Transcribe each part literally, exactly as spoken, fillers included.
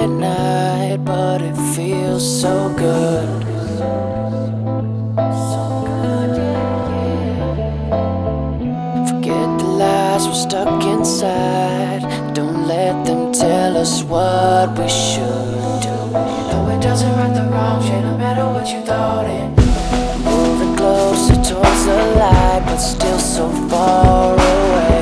at night, but it feels so good. Forget the lies we're stuck inside. Don't let them tell us what we should do. You know it doesn't right the wrong, yeah, no matter what you thought it. Moving closer towards the light, but still so far away.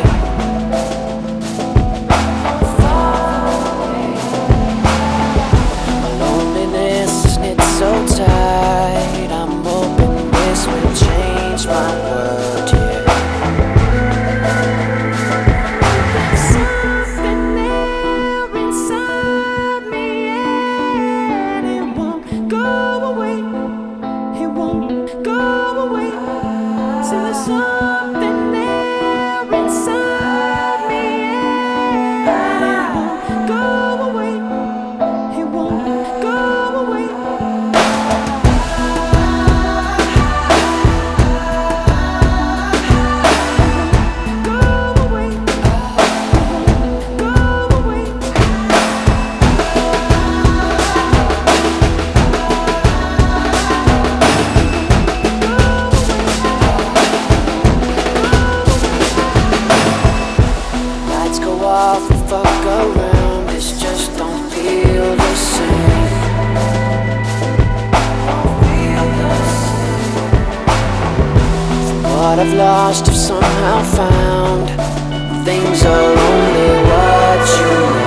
My loneliness is knit so tight. I'm hoping this will change my world, yeah. Something there inside me, and it won't go away. It won't go away. Go away. Go away. Off and fuck around, this just don't feel the same. What I've lost, I've somehow found. Things are only what you make.